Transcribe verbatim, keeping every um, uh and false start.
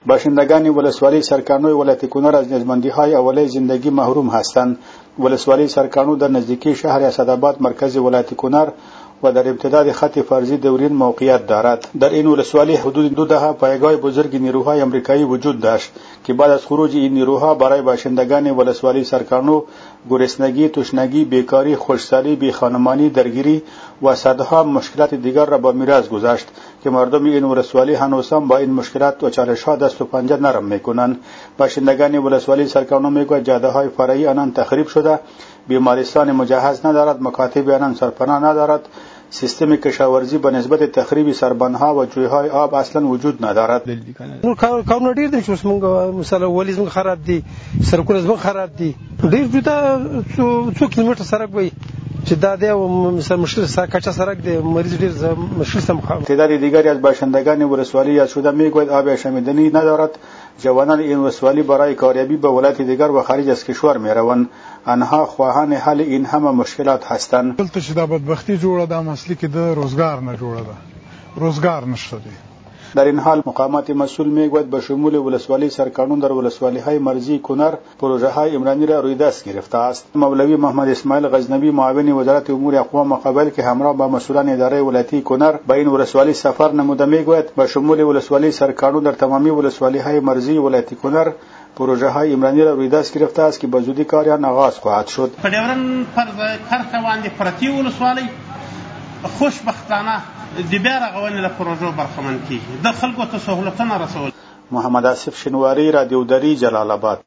باشندگان ولسوالی سرکانوی ولایت کنر از نیازمندی‌های اولیه زندگی محروم هستند. ولسوالی سرکانو در نزدیکی شهر اسدآباد مرکز ولایت کنر و در امتداد خط فرضی دورین موقعیت دارد. در این ولسوالی حدود دو دهه پایگاه بزرگ نیروهای آمریکایی وجود داشت که بعد از خروج این نیروها برای باشندگان ولسوالی سرکانو گرسنگی، تشنگی، بیکاری، خشکسالی، بیخانمانی، درگیری و صدها مشکلات دیگر را به میراث گذاشت که مردم این ولسوالی هنوز هم با این مشکلات و چالش‌ها دست و پنجه نرم می‌کنند. باشندگان ولسوالی سرکانو میگویند جاده‌های فرعی آنان تخریب شده، بیمارستان مجهز ندارد، مکاتب آنان سرپناه ندارد، سیستم کشاورزی به نسبت تخریب سربندها و جویهای آب اصلا وجود ندارد. کارونه ډیر دي چې موږ مثلا ولیز موږ خراب دي، سرکونه موږ خراب دي، ډیر جدا څو کیلومتر سړک وي چې دا دی مثلا مشکل سره کچا سړک دی، مریض ډیر مشکل سره مخ. تعداد دیگری از باشندگان ولسوالی یاد شده میگوید آب شامیدنی ندارد. جوانان این ولسوالی برای کاریابی به ولایت دیگر و خارج از کشور میروند. آنها خواهان حل این همه مشکلات هستند. دلته چې دا بدبختی جوړه ده اصلي کې د روزګار نه جوړه ده، روزګار نشته دی. در این حال مقامات مسئول میگوید به شمول ولسوالی سرکانو در ولسوالی های مرزی کنر پروژه های عمرانی را روی دست گرفته است. مولوی محمد اسماعیل غزنوی معاون وزارت امور اقوام مقابل که همراه با مسئولان اداره ولایتی کنر به این ولسوالی سفر نموده میگوید به شمول ولسوالی سرکانو در تمامی ولسوالی های مرزی ولایت کنر پروژه های عمرانی را روی دست گرفته است که به زودی کار آن آغاز خواهد شد. په ډیورن پر کرښه باندې پرتی ولسوالۍ خوشبختانه د بیا رغونې له پروژو برخمن کیږي، د خلکو ته سهولتونه رسول. محمد آصف شنواری، رادیو دری، جلال آباد.